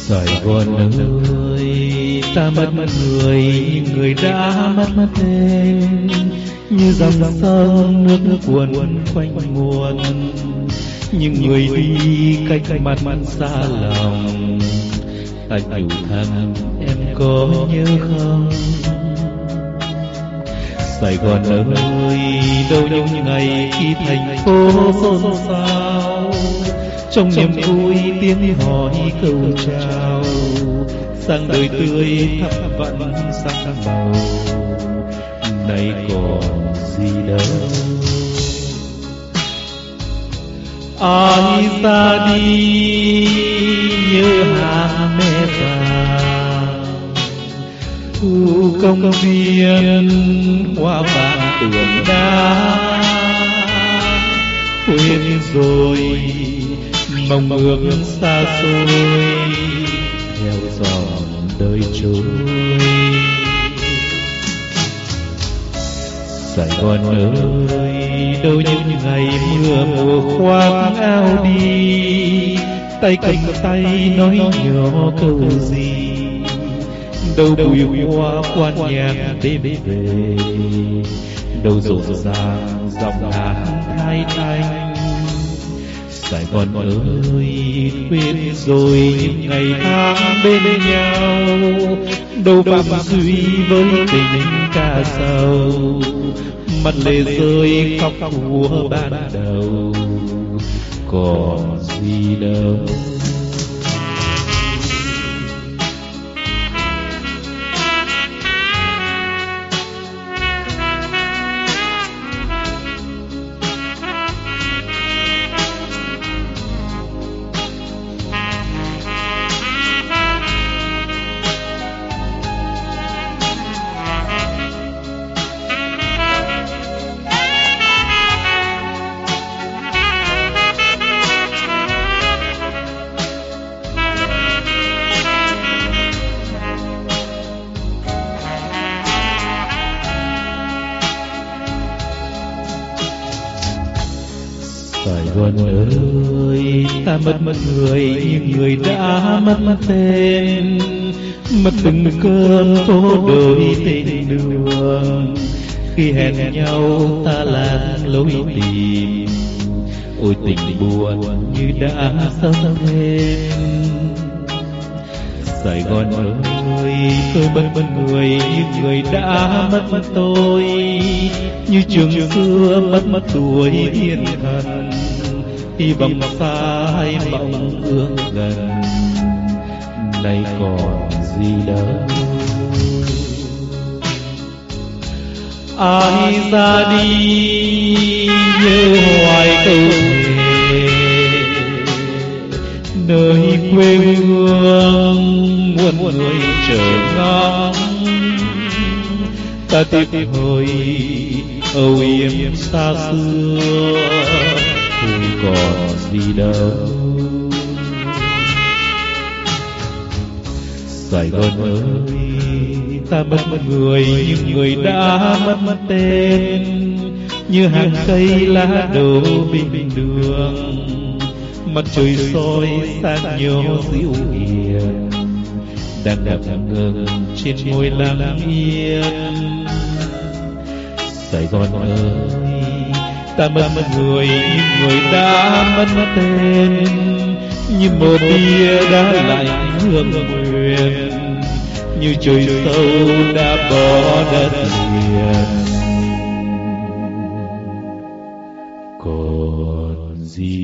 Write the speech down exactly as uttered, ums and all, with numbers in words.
Sài Gòn ơi, ta mất người, người đã mất mất tên, như dòng sông nước cuồn quanh nguồn, những người đi cách mặt xa lòng. Ta nhủ thầm em có nhớ không? Sài Gòn ơi, đâu những ngày khi thành phố xôn xao, trong niềm vui tiếng hỏi câu chào, sang đời tươi thắp vặn sắc màu, nay còn gì đâu. Ai ra đi như hàng mẹ già, khu công viên hoa vàng tường đá, quên rồi mong ước xa xôi theo dòng đời trôi. Sài Gòn ơi, đâu những ngày mưa mùa khoác áo đi, tay cầm tay nói nhỏ câu gì, đâu bùi hoa quan nhạc đêm về, đâu rộn ràng giọng hát thay thanh. Sài Gòn ơi, quên rồi những ngày tháng bên nhau, đâu phạm duy với tình ca sầu, mặt lệ rơi khóc của ban đầu, còn gì đâu. Sài Gòn ơi, ta mất mất người, nhưng người đã mất mất tên, mất từng cơn phố đổi tên đường. Khi hẹn nhau ta lạc lối tìm, ôi tình buồn như đã dâng lên. Sài Gòn ơi, tôi mất mất người, nhưng người đã mất mất tôi, như trường xưa mất mất tuổi thiên thần, hy vọng xa hay mộng ước gần, nay còn gì đâu. Ai ra đi như hoài câu thề, nơi quê hương muôn người chờ ngóng, ta tiếc hồi âu yếm xa xưa, không còn gì đâu. Sài Gòn ơi, ta mất mất người, nhưng người đã mất mất tên, như hàng cây lá đổ bên đường, mặt trời soi sang nhỏ dịu hiền, đang đập ngừng trên môi lặng yên. Sài Gòn ơi, ta mất mất người, nhưng người đã mất mất tên, như một bia đá lạnh hương nguyện, như trời sâu đã bỏ đất liền, còn gì